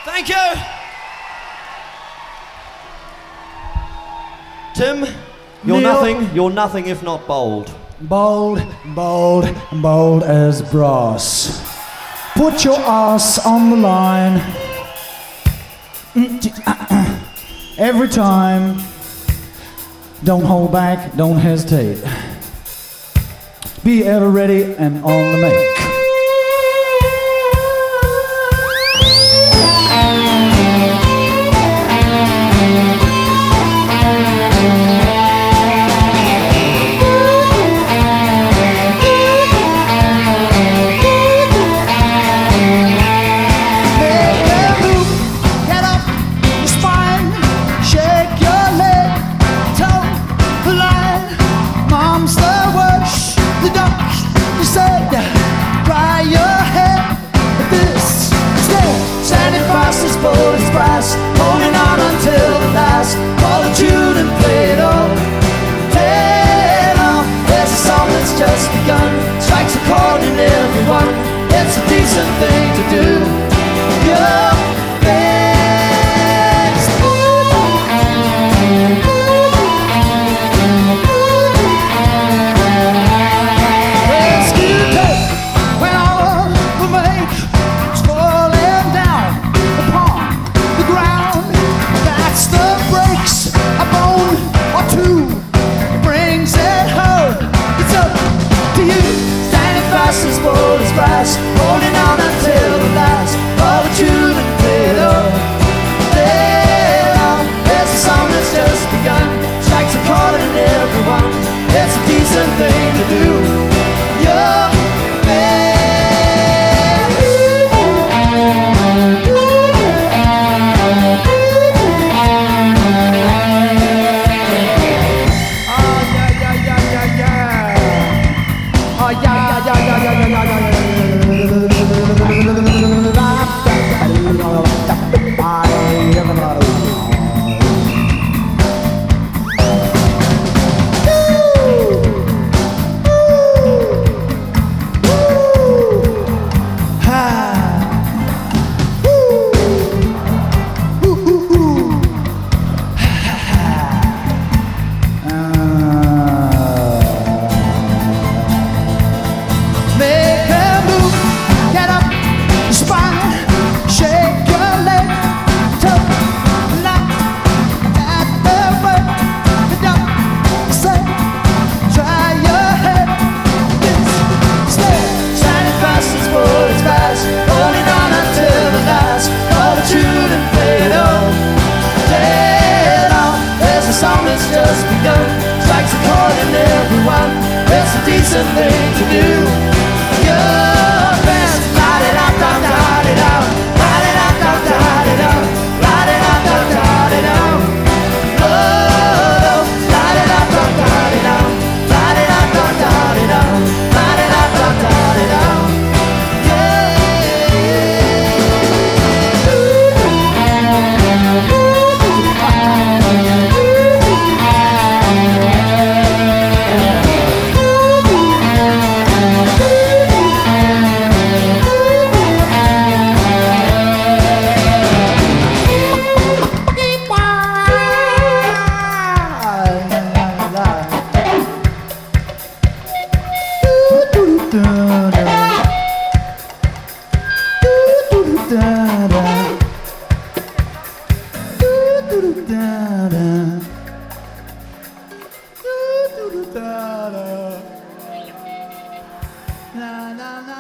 Thank you. Tim, you're Neil. nothing. You're nothing if not bold. Bold, bold, bold as brass. Put your ass on the line. Every time. Don't hold back, don't hesitate. Be ever ready and on the make. Holding on until the last. Call the tune and play it all. Play it all. There's a song that's just begun. Strikes a chord in everyone. It's a decent thing to do. Your best. Rescue tape when all we make is falling down upon the ground. That's the breaks, a bone or two brings it home. It's up to you, standing fast as bold as brass, holding on until the last. All the tune and play it all. Play it all. There's a song that's just begun, strikes a chord in everyone. It's a decent thing to do. Your just begun, strikes a chord in everyone. It's a decent thing to do. Your best, light it up, light it up, light it up, light it up, light it up, light it up. Oh, light it up, light it up, light it up, light it up, light it up, light it up. Na na na